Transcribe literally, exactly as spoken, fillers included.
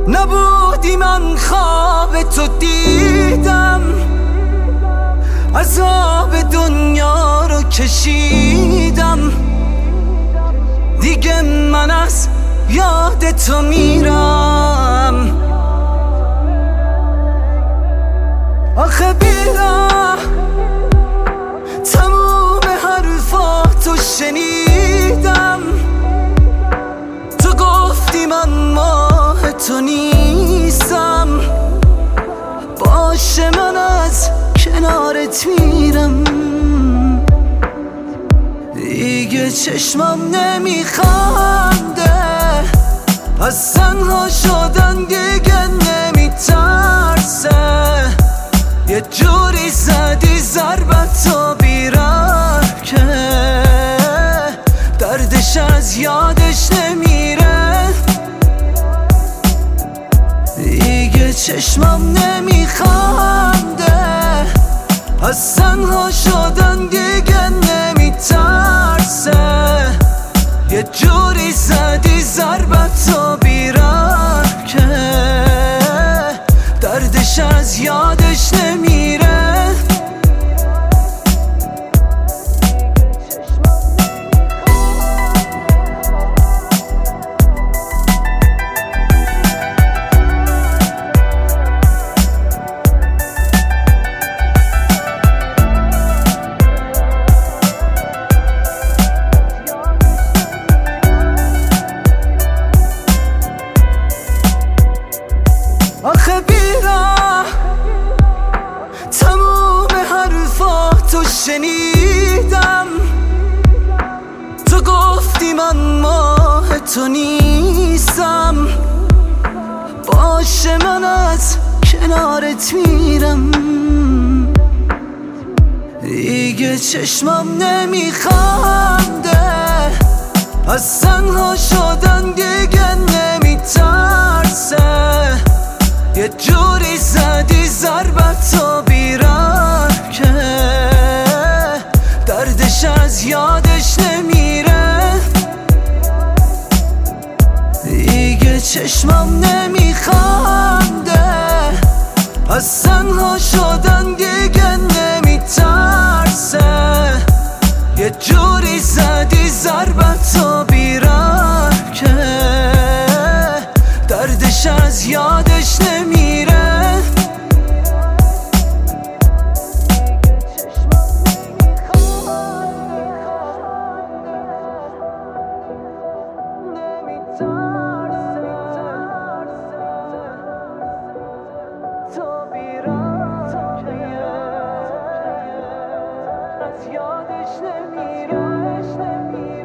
نبودی من خواب تو دیدم، عذاب دنیا رو کشیدم، دیگه من از یاد تو میرم. آخه بیرم تموم حرفاتو شنیدم، تو گفتی من ماه تو نیستم، باشه من از کنارت میرم. دیگه چشمم نمیخنده، از تنها شدن دیگه نمیترسه، یه جوری زدی ضربتو بیرم که دردش از یادش نمیره. دیگه چشمم نمیخنده، از تنها شدن دیگه نمیترسه، یه جوری زدی ضربتو بیرم که دردش از یادش نمیره. آخه بیرم تموم حرفاتو شنیدم، تو گفتی من ماه تو نیستم، باشه من از کنارت میرم. دیگه چشمم نمیخنده، از تنها شدن دیگه نمیترسه، یه جوری زدی ضربتو بیرم که دردش از یادش نمیره. دیگه چشمم نمیخنده، از تنها شدن دیگه نمیترسه، یه جوری زدی ضربتو بیرم که دردش از یادش نمیره. یادش نمیره.